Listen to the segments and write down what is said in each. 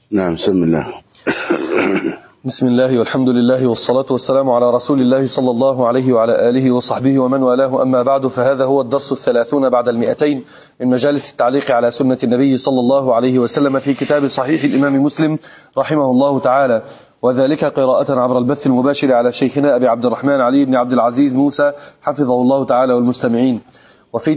نعم، بسم الله. بسم الله والحمد لله والصلاة والسلام على رسول الله صلى الله عليه وعلى آله وصحبه ومن والاه، أما بعد، فهذا هو الدرس 30 بعد 200 من مجالس التعليق على سنة النبي صلى الله عليه وسلم في كتاب صحيح الإمام مسلم رحمه الله تعالى، وذلك قراءة عبر البث المباشر على شيخنا أبي عبد الرحمن علي بن عبد العزيز موسى حفظه الله تعالى والمستمعين. وفي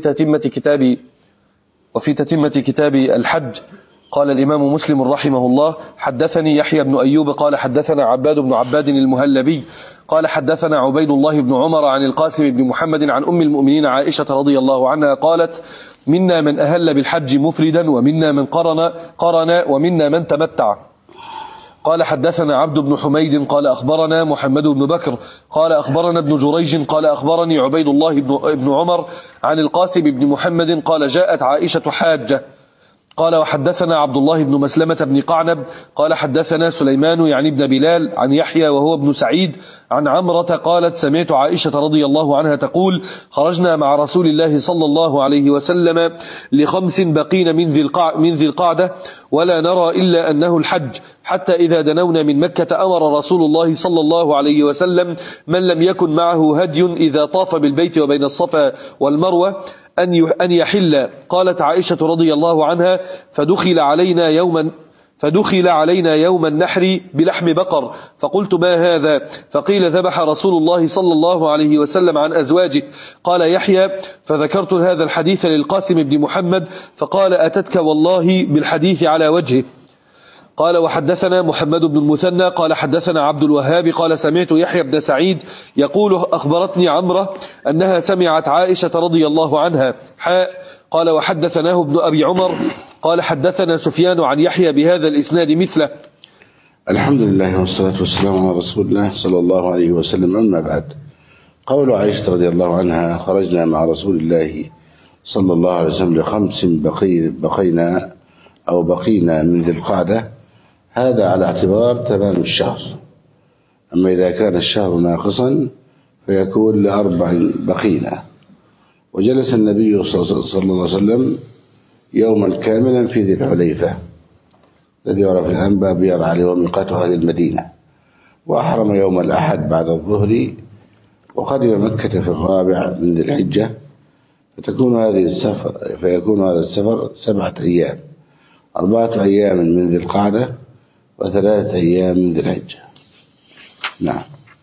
تتمة كتاب الحج قال الإمام مسلم رحمه الله: حدثني يحيى بن أيوب قال حدثنا عباد بن عباد المهلبي قال حدثنا عبيد الله بن عمر عن القاسم بن محمد عن أم المؤمنين عائشة رضي الله عنها قالت: منا من أهل بالحج مفردا، ومنا من قرن ومنا من تمتع. قال حدثنا عبد بن حميد قال أخبرنا محمد بن بكر قال أخبرنا ابن جريج قال أخبرني عبيد الله بن عمر عن القاسم بن محمد قال: جاءت عائشة حاجة. قال وحدثنا عبد الله بن مسلمة بن قعنب قال حدثنا سليمان يعني ابن بلال عن يحيى وهو ابن سعيد عن عمرة قالت: سمعت عائشة رضي الله عنها تقول: خرجنا مع رسول الله صلى الله عليه وسلم ل5 بقين من ذي القعدة ولا نرى إلا أنه الحج، حتى إذا دنونا من مكة أمر رسول الله صلى الله عليه وسلم من لم يكن معه هدي إذا طاف بالبيت وبين الصفا والمروة أن يحل. قالت عائشة رضي الله عنها: فدخل علينا يوم النحر بلحم بقر، فقلت: ما هذا؟ فقيل: ذبح رسول الله صلى الله عليه وسلم عن أزواجه. قال يحيى: فذكرت هذا الحديث للقاسم بن محمد فقال: أتتك والله بالحديث على وجهه. قال وحدثنا محمد بن المثنى قال حدثنا عبد الوهاب قال: سمعت يحيى بن سعيد يقول: أخبرتني عمرة أنها سمعت عائشة رضي الله عنها. قال وحدثناه ابن أبي عمر قال حدثنا سفيان عن يحيى بهذا الإسناد مثله. الحمد لله والصلاة والسلام على رسول الله صلى الله عليه وسلم. أما بعد، قول عائشة رضي الله عنها: خرجنا مع رسول الله صلى الله عليه وسلم ل5 بقينا من ذي القعدة، هذا على اعتبار تمام الشهر. أما إذا كان الشهر ناقصا فيكون ل4 بقينا. وجلس النبي صلى الله عليه وسلم يوما كاملا في ذي الحليفة الذي يعرف الآن باب يرعى وميقات أهل المدينة، وأحرم يوم الأحد بعد الظهر، وقدم مكة في 4 من ذي الحجة، فيكون هذا السفر 7 أيام: 4 أيام من ذي القعدة و3 أيام من ذي الحجة. نعم.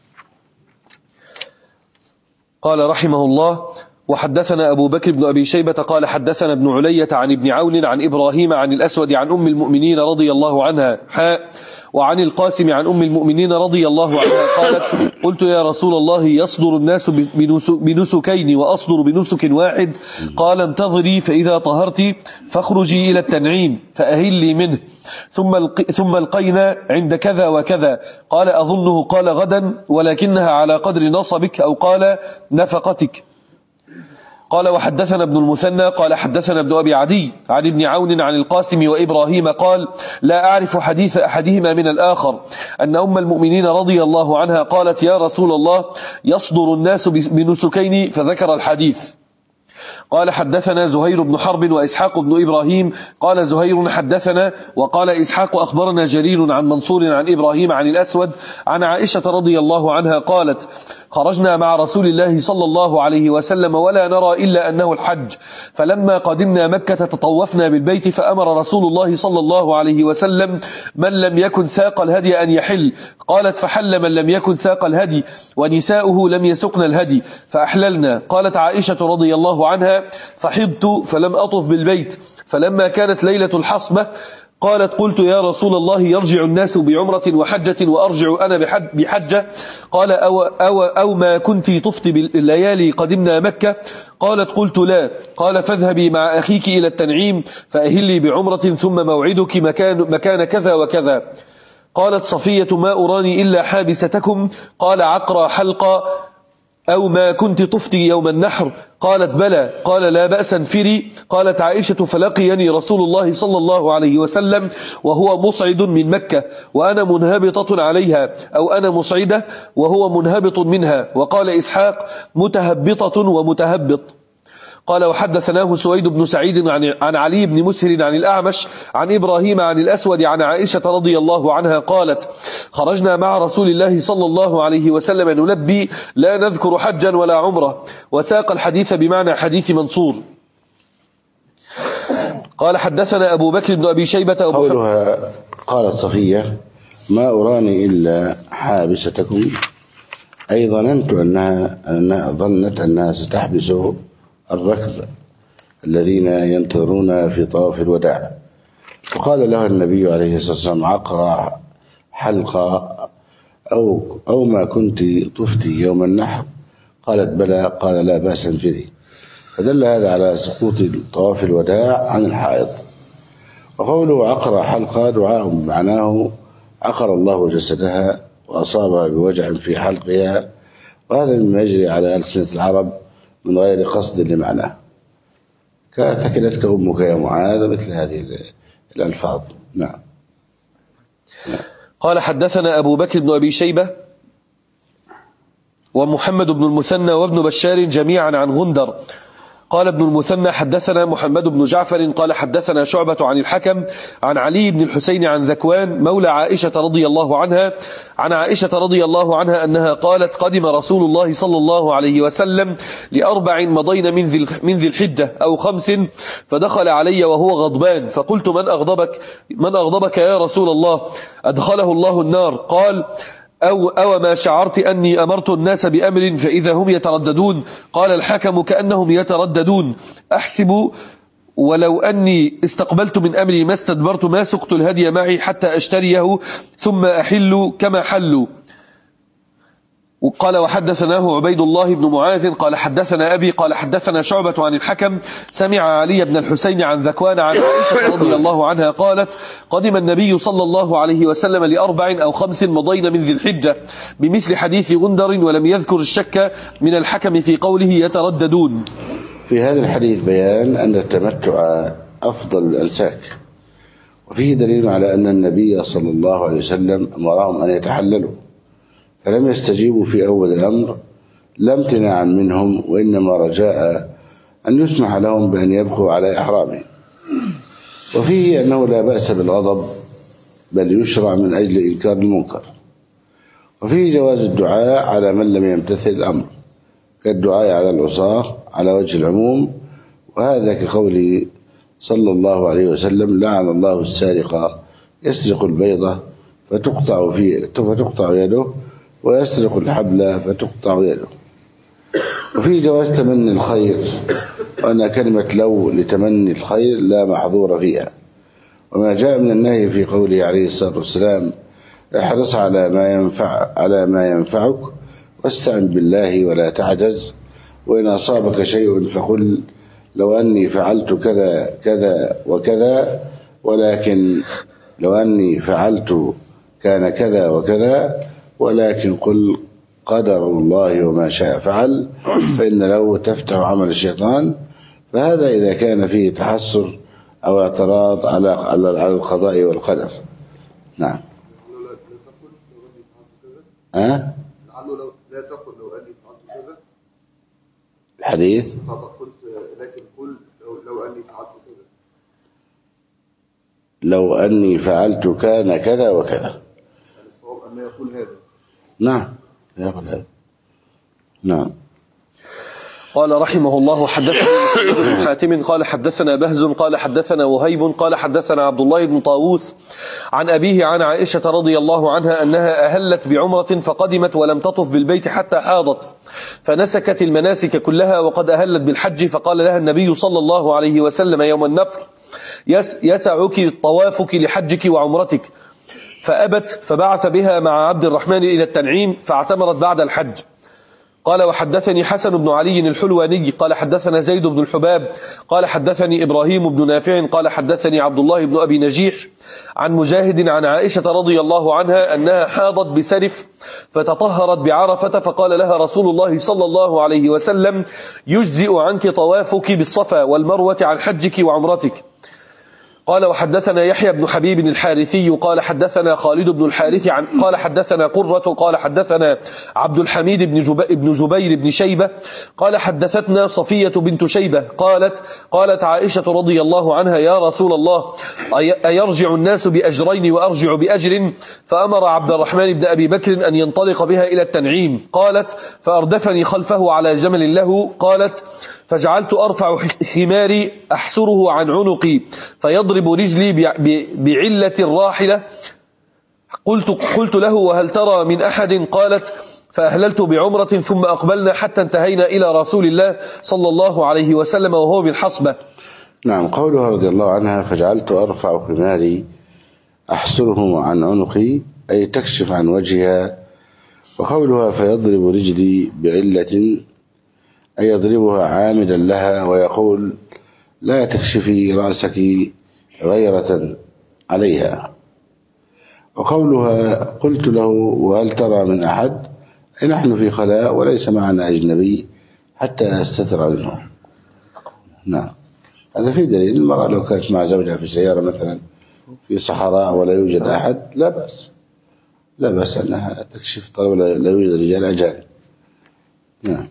قال رحمه الله: وحدثنا أبو بكر بن أبي شيبة قال حدثنا ابن علية عن ابن عون عن إبراهيم عن الأسود عن أم المؤمنين رضي الله عنها وعن القاسم عن أم المؤمنين رضي الله عنها قالت: قلت: يا رسول الله، يصدر الناس بنسكين وأصدر بنسك واحد؟ قال: انتظري فإذا طهرت فاخرجي إلى التنعيم فأهلي منه، ثم القينا عند كذا وكذا. قال: أظنه قال غدا، ولكنها على قدر نصبك، أو قال نفقتك. قال وحدثنا ابن المثنى قال حدثنا ابن أبي عدي عن ابن عون عن القاسم وإبراهيم قال: لا أعرف حديث أحدهما من الآخر، أن أم المؤمنين رضي الله عنها قالت: يا رسول الله، يصدر الناس بنسكين، فذكر الحديث. قال حدثنا زهير بن حرب وإسحاق بن إبراهيم قال زهير حدثنا، وقال إسحاق أخبرنا جرير عن منصور عن إبراهيم عن الأسود عن عائشة رضي الله عنها قالت: خرجنا مع رسول الله صلى الله عليه وسلم ولا نرى إلا أنه الحج، فلما قدمنا مكة تطوفنا بالبيت، فأمر رسول الله صلى الله عليه وسلم من لم يكن ساق الهدي أن يحل. قالت: فحل من لم يكن ساق الهدي، ونساؤه لم يسقن الهدي فأحللنا. قالت عائشة رضي الله عنها: فحضت فلم أطف بالبيت، فلما كانت ليلة الحصبة قالت: قلت: يا رسول الله، يرجع الناس بعمرة وحجة وأرجع أنا بحجة؟ قال: أو ما كنت طفت بالليالي قدمنا مكة؟ قالت: قلت: لا. قال: فاذهبي مع أخيك إلى التنعيم فأهلي بعمرة، ثم موعدك مكان كذا وكذا. قالت صفية: ما أراني إلا حابستكم. قال: عقرى حلقة، أو ما كنت طفت يوم النحر؟ قالت: بلى. قال: لا بأس، انفري. قالت عائشة: فلقيني رسول الله صلى الله عليه وسلم وهو مصعد من مكة، وأنا منهبطة عليها، أو أنا مصعدة وهو منهبط منها. وقال إسحاق: متهبطة ومتهبط. قال وحدثناه سويد بن سعيد عن علي بن مسهر عن الأعمش عن إبراهيم عن الأسود عن عائشة رضي الله عنها قالت خرجنا مع رسول الله صلى الله عليه وسلم نلبي لا نذكر حجا ولا عمرة، وساق الحديث بمعنى حديث منصور. قال حدثنا أبو بكر بن أبي شيبة قولها قالت صفية ما أراني إلا حابستكم، أي ظننت ظنت أنها ستحبس الركب الذين ينتظرون في طواف الوداع. فقال لها النبي عليه الصلاة والسلام عقرى حلقة أو ما كنت طفتي يوم النحر؟ قالت بلى. قال لا بأس انفري. فدل هذا على سقوط طواف الوداع عن الحائض. وقوله عقرى حلقة دعاء معناه عقر الله جسدها وأصابها بوجع في حلقها، وهذا مما يجري على ألسنة العرب من غير قصد لمعناه، كثكلتك أمك يا معاذ، مثل هذه الألفاظ. نعم. قال حدثنا أبو بكر بن أبي شيبة ومحمد بن المثنى وابن بشار جميعا عن غندر. قال ابن المثنى حدثنا محمد بن جعفر قال حدثنا شعبة عن الحكم عن علي بن الحسين عن ذكوان مولى عائشة رضي الله عنها عن عائشة رضي الله عنها أنها قالت قدم رسول الله صلى الله عليه وسلم ل4 مضين من ذي الحجة أو 5، فدخل علي وهو غضبان، فقلت من أغضبك يا رسول الله؟ أدخله الله النار. قال أو ما شعرت أني أمرت الناس بأمر فإذا هم يترددون؟ قال الحكم كأنهم يترددون، أحسب ولو أني استقبلت من أمري ما استدبرت ما سقت الهدي معي حتى أشتريه ثم أحل كما حلوا. قال وحدثناه عبيد الله بن معاذ قال حدثنا أبي قال حدثنا شعبة عن الحكم سمع علي بن الحسين عن ذكوان عن عائشة رضي الله عنها قالت قدم النبي صلى الله عليه وسلم ل4 أو 5 مضين من ذي الحجة بمثل حديث غندر، ولم يذكر الشك من الحكم في قوله يترددون. في هذا الحديث بيان أن التمتع أفضل الأنساك، وفيه دليل على أن النبي صلى الله عليه وسلم أمرهم أن يتحللوا، فلم يستجيبوا في أول الأمر لا امتناعا منهم، وإنما رجاء أن يسمح لهم بأن يبقوا على إحرامهم. وفيه أنه لا بأس بالغضب، بل يشرع من أجل إنكار المنكر. وفيه جواز الدعاء على من لم يمتثل الأمر، كالدعاء على العصاة على وجه العموم، وهذا كقوله صلى الله عليه وسلم لعن الله السارق يسرق البيضة فتقطع يده، ويسرق الحبل فتقطع يده. وفي جواز تمني الخير، وأن كلمة لو لتمني الخير لا محظور فيها. وما جاء من النهي في قوله عليه الصلاة والسلام احرص على ما ينفعك واستعن بالله ولا تعجز، وإن أصابك شيء فقل لو أني فعلت كذا كذا وكذا، ولكن لو أني فعلت كان كذا وكذا، ولكن قل قدر الله وما شاء فعل، فإن لو تفتح عمل الشيطان. فهذا إذا كان فيه تحسر أو اعتراض على القضاء والقدر. نعم. لا تقل لو أني فعلت كذا الحديث، لكن قل لو أني فعلت كذا، لو أني فعلت كان كذا وكذا. الصواب أن يقول هذا. نعم يقول هذا. نعم. قال رحمه الله حدثنا بن حاتم قال حدثنا بهز قال حدثنا وهيب قال حدثنا عبد الله بن طاووس عن أبيه عن عائشة رضي الله عنها أنها أهلت بعمرة فقدمت ولم تطف بالبيت حتى حاضت، فنسكت المناسك كلها وقد أهلت بالحج، فقال لها النبي صلى الله عليه وسلم يوم النفر يسعك طوافك لحجك وعمرتك، فأبت، فبعث بها مع عبد الرحمن إلى التنعيم فاعتمرت بعد الحج. قال وحدثني حسن بن علي الحلواني قال حدثنا زيد بن الحباب قال حدثني إبراهيم بن نافع قال حدثني عبد الله بن أبي نجيح عن مجاهد عن عائشة رضي الله عنها أنها حاضت بسرف فتطهرت بعرفة، فقال لها رسول الله صلى الله عليه وسلم يجزئ عنك طوافك بالصفا والمروة عن حجك وعمرتك. قال وحدثنا يحيى بن حبيب الحارثي قال حدثنا خالد بن الحارث قال حدثنا قرة قال حدثنا عبد الحميد بن جبير بن شيبة قال حدثتنا صفية بنت شيبة قالت عائشة رضي الله عنها يا رسول الله أيرجع الناس بأجرين وأرجع بأجر؟ فأمر عبد الرحمن بن أبي بكر أن ينطلق بها إلى التنعيم. قالت فأردفني خلفه على جمل له. قالت فجعلت أرفع خماري أحسره عن عنقي فيضرب رجلي بعلة الراحلة. قلت له وهل ترى من أحد؟ قالت فأهللت بعمرة ثم أقبلنا حتى انتهينا إلى رسول الله صلى الله عليه وسلم وهو بالحصبة. نعم. قولها رضي الله عنها فجعلت أرفع خماري أحسره عن عنقي أي تكشف عن وجهها. وقولها فيضرب رجلي بعلة أي يضربها عامدا لها ويقول لا تكشفي رأسك غيرة عليها. وقولها قلت له وهل ترى من أحد أي نحن في خلاء وليس معنا أجنبي حتى أستتر منه. نعم. هذا في دليل المرأة لو كانت مع زوجها في سيارة مثلا في صحراء ولا يوجد أحد لا بأس أنها تكشف طالما لا يوجد رجال أجانب. نعم.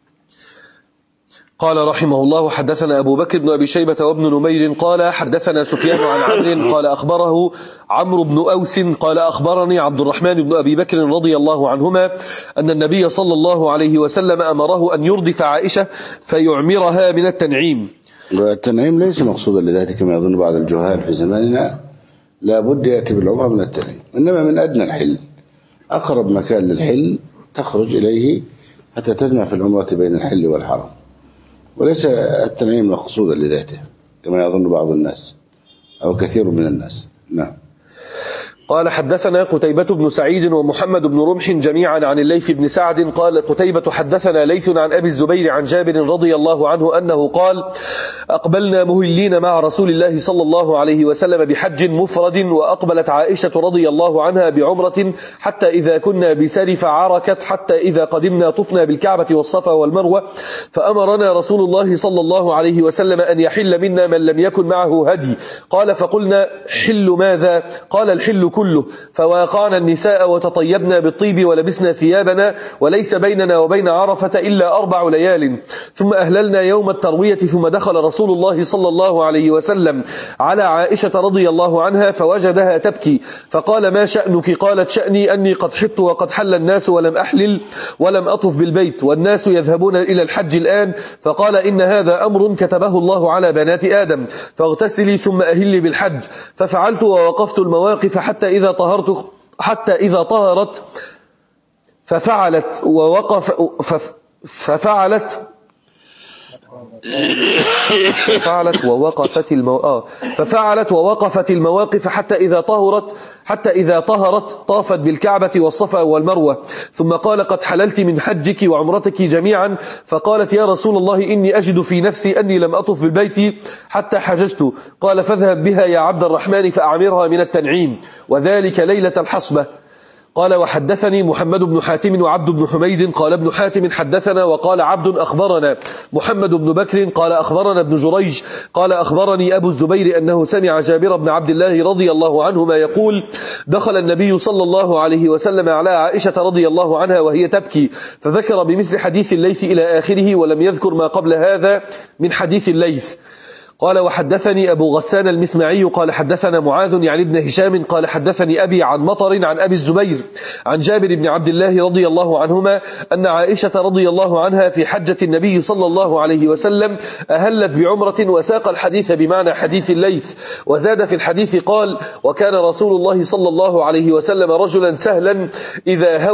قال رحمه الله حدثنا أبو بكر بن أبي شيبة وابن نمير قال حدثنا سفيان عن عمرو قال أخبره عمرو بن أوس قال أخبرني عبد الرحمن بن أبي بكر رضي الله عنهما أن النبي صلى الله عليه وسلم أمره أن يردف عائشة فيعمرها من التنعيم. والتنعيم ليس مقصودا لذاته كما يظن بعض الجهال في زماننا، لا بد يأتي بالعمرة من التنعيم، إنما من أدنى الحل أقرب مكان للحل تخرج إليه حتى تجمع في العمرة بين الحل والحرم، وليس التنعيم مقصودا لذاته كما يظن بعض الناس أو كثير من الناس. نعم. قال حدثنا قتيبة بن سعيد ومحمد بن رمح جميعا عن الليث بن سعد قال قتيبة حدثنا ليث عن أبي الزبير عن جابر رضي الله عنه أنه قال أقبلنا مهلين مع رسول الله صلى الله عليه وسلم بحج مفرد، وأقبلت عائشة رضي الله عنها بعمرة حتى إذا كنا بسرف عركت حتى إذا قدمنا طفنا بالكعبة والصفا والمروة، فأمرنا رسول الله صلى الله عليه وسلم أن يحل منا من لم يكن معه هدي. قال فقلنا حل ماذا؟ قال الحل كله، فواقعنا النساء وتطيبنا بالطيب ولبسنا ثيابنا، وليس بيننا وبين عرفة إلا 4 ليال، ثم أهللنا يوم التروية، ثم دخل رسول الله صلى الله عليه وسلم على عائشة رضي الله عنها فوجدها تبكي، فقال ما شأنك؟ قالت شأني أني قد حط وقد حل الناس ولم أحلل ولم أطف بالبيت والناس يذهبون إلى الحج الآن، فقال إن هذا أمر كتبه الله على بنات آدم، فاغتسلي ثم أهلي بالحج. ففعلت ووقفت المواقف حتى إذا طهرت ففعلت ووقفت المواقف حتى إذا طهرت طافت بالكعبة والصفا والمروة، ثم قال قد حللت من حجك وعمرتك جميعا، فقالت يا رسول الله إني أجد في نفسي أني لم أطف بالبيت حتى حججت. قال فاذهب بها يا عبد الرحمن فأعمرها من التنعيم، وذلك ليلة الحصبة. قال وحدثني محمد بن حاتم وعبد بن حميد قال ابن حاتم حدثنا وقال عبد أخبرنا محمد بن بكر قال أخبرنا ابن جريج قال أخبرني أبو الزبير أنه سمع جابر بن عبد الله رضي الله عنهما يقول دخل النبي صلى الله عليه وسلم على عائشة رضي الله عنها وهي تبكي، فذكر بمثل حديث الليث إلى آخره ولم يذكر ما قبل هذا من حديث الليث. قال وحدثني أبو غسان المسمعي قال حدثنا معاذ يعني ابن هشام قال حدثني أبي عن مطر عن أبي الزبير عن جابر بن عبد الله رضي الله عنهما أن عائشة رضي الله عنها في حجة النبي صلى الله عليه وسلم أهلت بعمرة، وساق الحديث بمعنى حديث الليث، وزاد في الحديث قال وكان رسول الله صلى الله عليه وسلم رجلا سهلا إذا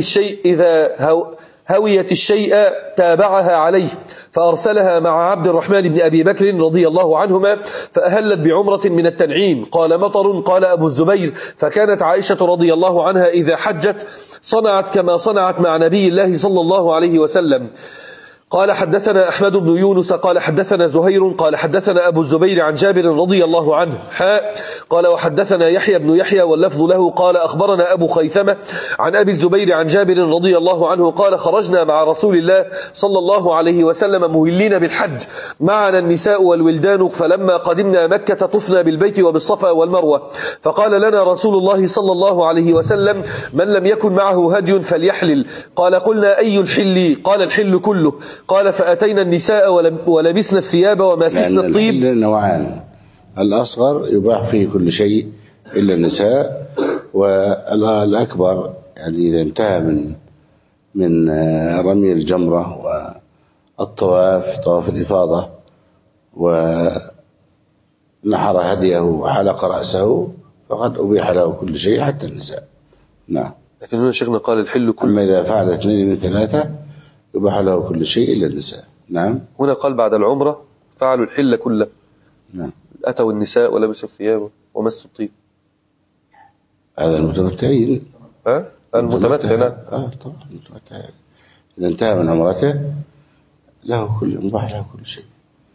هويت الشيء تابعها عليه، فأرسلها مع عبد الرحمن بن أبي بكر رضي الله عنهما فأهلت بعمرة من التنعيم. قال مطر قال أبو الزبير فكانت عائشة رضي الله عنها إذا حجت صنعت كما صنعت مع نبي الله صلى الله عليه وسلم. قال حدثنا أحمد بن يونس قال حدثنا زهير قال حدثنا أبو الزبير عن جابر رضي الله عنه قال وحدثنا يحيى بن يحيى واللفظ له قال أخبرنا أبو خيثمة عن أبي الزبير عن جابر رضي الله عنه قال خرجنا مع رسول الله صلى الله عليه وسلم مهلين بالحج معنا النساء والولدان، فلما قدمنا مكة طفنا بالبيت وبالصفا والمروة، فقال لنا رسول الله صلى الله عليه وسلم من لم يكن معه هدي فليحلل. قال قلنا أي الحل؟ قال الحل كله. قال فأتينا النساء ولبسنا الثياب وماسسنا الطيب. الحل نوعان، الأصغر يباح فيه كل شيء إلا النساء، والأكبر يعني إذا انتهى من رمي الجمرة والطواف طواف الإفاضة ونحر هديه وحلق رأسه فقد أبيح له كل شيء حتى النساء. نعم. لكن هنا شيخنا قال الحل كله. أما إذا فعل 2 من 3 يباح له كل شيء إلا النساء. نعم. هنا قال بعد العمرة فعلوا الحل كله. نعم. أتوا النساء ولبسوا الثياب ومسوا الطيب. هذا المتمتعين. المتمتع. نعم. طبعا المتمتع إذا انتهى من عمرته له كل مباح له كل شيء.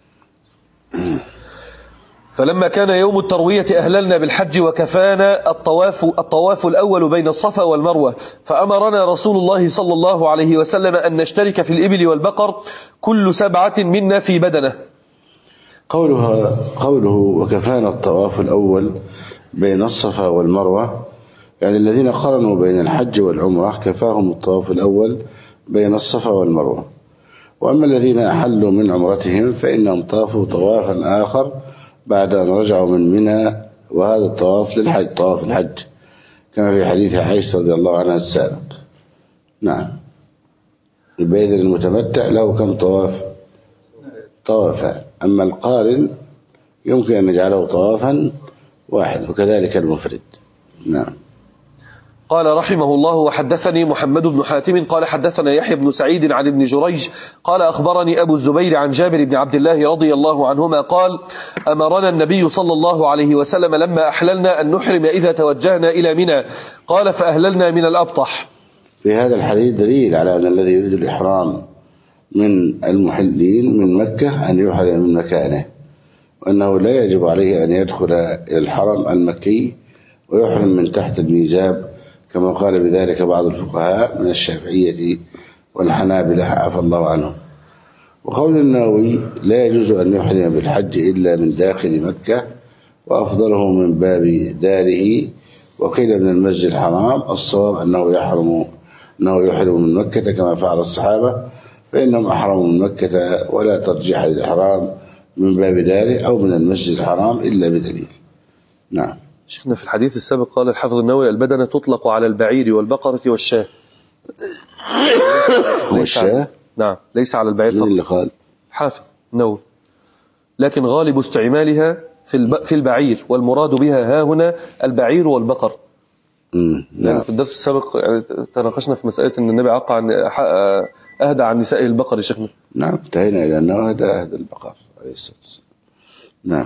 فلما كان يوم التروية أهللنا بالحج وكفانا الطواف الأول بين الصفا والمروة، فأمرنا رسول الله صلى الله عليه وسلم أن نشترك في الإبل والبقر كل 7 منا في بدنه. قوله وكفانا الطواف الأول بين الصفا والمروة، يعني الذين قرنوا بين الحج والعمرة كفاهم الطواف الأول بين الصفا والمروة. وأما الذين أحلوا من عمرتهم فإنهم طافوا طوافا آخر بعد أن رجعوا من منى، وهذا الطواف للحج طواف الحج كما في حديث عائشة رضي الله عنها السابق. نعم. البيت المتمتع له كم طوافا، أما القارن يمكن أن نجعله طوافا واحد، وكذلك المفرد. نعم. قال رحمه الله وحدثني محمد بن حاتم قال حدثنا يحيى بن سعيد عن ابن جريج قال أخبرني أبو الزبير عن جابر بن عبد الله رضي الله عنهما قال أمرنا النبي صلى الله عليه وسلم لما أحللنا أن نحرم إذا توجهنا إلى منى، قال فأهللنا من الأبطح. في هذا الحديث دليل على أن الذي يريد الإحرام من المحلين من مكة أن يحرم من مكانه، وأنه لا يجب عليه أن يدخل إلى الحرم المكي ويحرم من تحت الميزاب كما قال بذلك بعض الفقهاء من الشافعية والحنابلة عفى الله عنهم. وقول النووي لا يجوز أن يحرم بالحج إلا من داخل مكة، وأفضله من باب داره، وقيل من المسجد الحرام. الصواب أنه يحرم من مكة كما فعل الصحابة، فإنهم أحرموا من مكة ولا ترجيح للإحرام من باب داره أو من المسجد الحرام إلا بدليل. نعم. شيخنا في الحديث السابق قال الحافظ النووي البدنة تطلق على البعير والبقرة والشاة. والشاة؟ نعم، ليس على البعير فقط. اللي قال حافظ النووي، لكن غالب استعمالها في البعير، والمراد بها ها هنا البعير والبقر. نعم. في الدرس السابق تناقشنا في مسألة أن النبي أهدى عن نسائه البقر يا شيخنا. نعم، انتهينا إلى أنه أهدى البقر عليه الصلاة والسلام. نعم.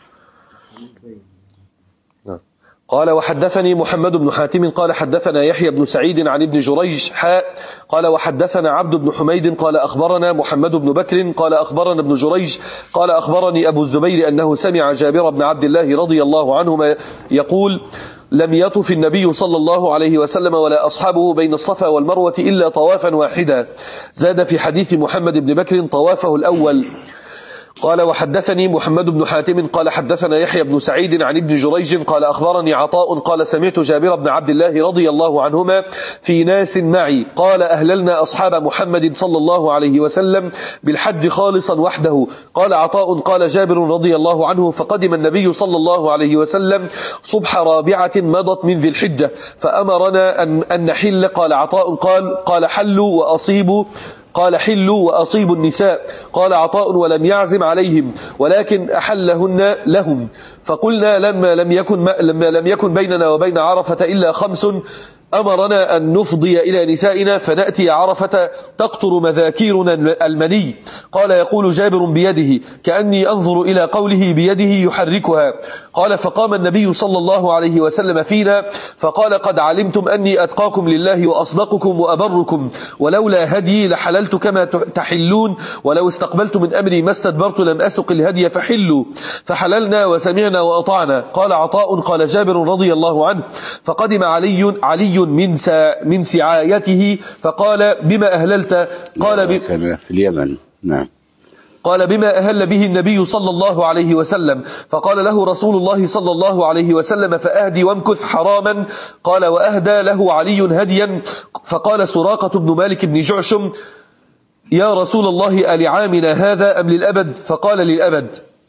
قال وحدثني محمد بن حاتم قال حدثنا يحيى بن سعيد عن ابن جريج قال وحدثنا عبد بن حميد قال أخبرنا محمد بن بكر قال أخبرنا ابن جريج قال أخبرني أبو الزبير أنه سمع جابر بن عبد الله رضي الله عنهما يقول لم يطف النبي صلى الله عليه وسلم ولا أصحابه بين الصفا والمروة إلا طوافا واحدا. زاد في حديث محمد بن بكر طوافه الأول. قال وحدثني محمد بن حاتم قال حدثنا يحيى بن سعيد عن ابن جريج قال أخبرني عطاء قال سمعت جابر بن عبد الله رضي الله عنهما في ناس معي قال أهللنا أصحاب محمد صلى الله عليه وسلم بالحج خالصا وحده. قال عطاء قال جابر رضي الله عنه فقدم النبي صلى الله عليه وسلم صبح رابعة مضت من ذي الحجة فأمرنا أن نحل. قال عطاء قال حلوا وأصيبوا قال حلوا وأصيبوا النساء. قال عطاء ولم يعزم عليهم ولكن أحلهن لهم. فقلنا لما لم يكن بيننا وبين عرفة إلا 5 أمرنا أن نفضي إلى نسائنا فنأتي عرفة تقطر مذاكيرنا المني. قال يقول جابر بيده كأني أنظر إلى قوله بيده يحركها. قال فقام النبي صلى الله عليه وسلم فينا فقال قد علمتم أني أتقاكم لله وأصدقكم وأبركم، ولولا هدي لحللت كما تحلون، ولو استقبلت من أمري ما استدبرت لم أسق الهدي فحلوا. فحللنا وسمعنا وأطعنا. قال عطاء قال جابر رضي الله عنه فقدم علي من سعايته فقال بما أهللت؟ قال كان في اليمن. نعم. قال بما أهل به النبي صلى الله عليه وسلم؟ فقال له رسول الله صلى الله عليه وسلم فأهدي وامكث حراما. قال وأهدى له علي هديا. فقال سراقة بن مالك بن جعشم يا رسول الله ألعامنا هذا أم للأبد؟ فقال للأبد.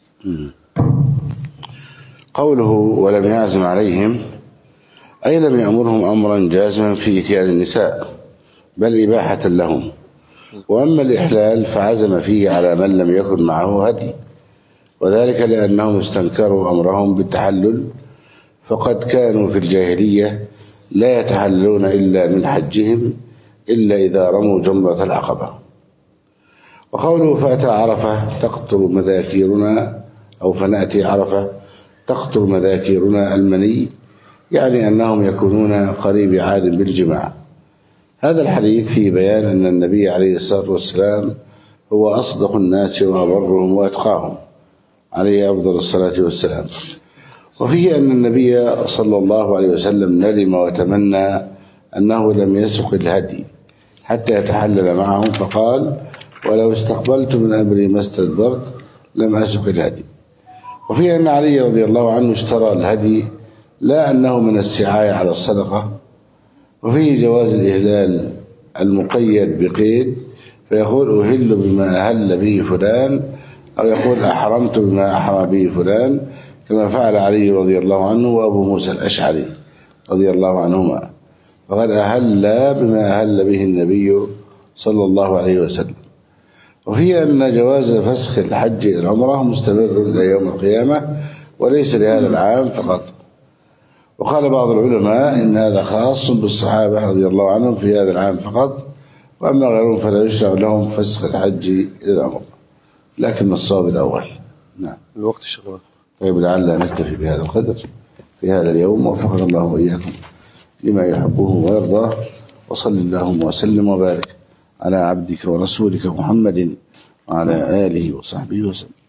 قوله ولم يعزم عليهم أي لم يأمرهم أمرا جازما في إتيان النساء، بل إباحة لهم. وأما الإحلال فعزم فيه على من لم يكن معه هدي، وذلك لأنهم استنكروا أمرهم بالتحلل، فقد كانوا في الجاهلية لا يتحللون إلا من حجهم إلا إذا رموا جمرة العقبة. وقوله فأتى عرفة تقطر مذاكيرنا أو فنأتي عرفة تقطر مذاكيرنا المني، يعني أنهم يكونون قريب عاد بالجماع. هذا الحديث فيه بيان أن النبي عليه الصلاة والسلام هو أصدق الناس وأبرهم وأتقاهم عليه أفضل الصلاة والسلام. وفيه أن النبي صلى الله عليه وسلم ندم وتمنى أنه لم يسق الهدي حتى يتحلل معهم، فقال ولو استقبلت من أمري ما استدبرت لم أسق الهدي. وفيه أن علي رضي الله عنه اشترى الهدي لا أنه من السعاية على الصدقة. وفيه جواز الإهلال المقيد بقيد، فيقول أهل بما أهل به فلان، أو يقول أحرمت بما أحرم به فلان، كما فعل علي رضي الله عنه وأبو موسى الأشعري رضي الله عنهما، فقد أهل بما أهل به النبي صلى الله عليه وسلم. وفيه أن جواز فسخ الحج العمرة مستمر إلى يوم القيامة وليس لهذا العام فقط. وقال بعض العلماء إن هذا خاص بالصحابة رضي الله عنهم في هذا العام فقط، وأما غيرهم فلا يشرع لهم فسخ الحج إلى العمرة، لكن الصواب الأول. نعم. الوقت شغال. طيب لعل نكتفي بهذا القدر في هذا اليوم، وفقنا الله وإياكم لما يحبه ويرضاه، وصل اللهم وسلم وبارك على عبدك ورسولك محمد وعلى آله وصحبه وسلم.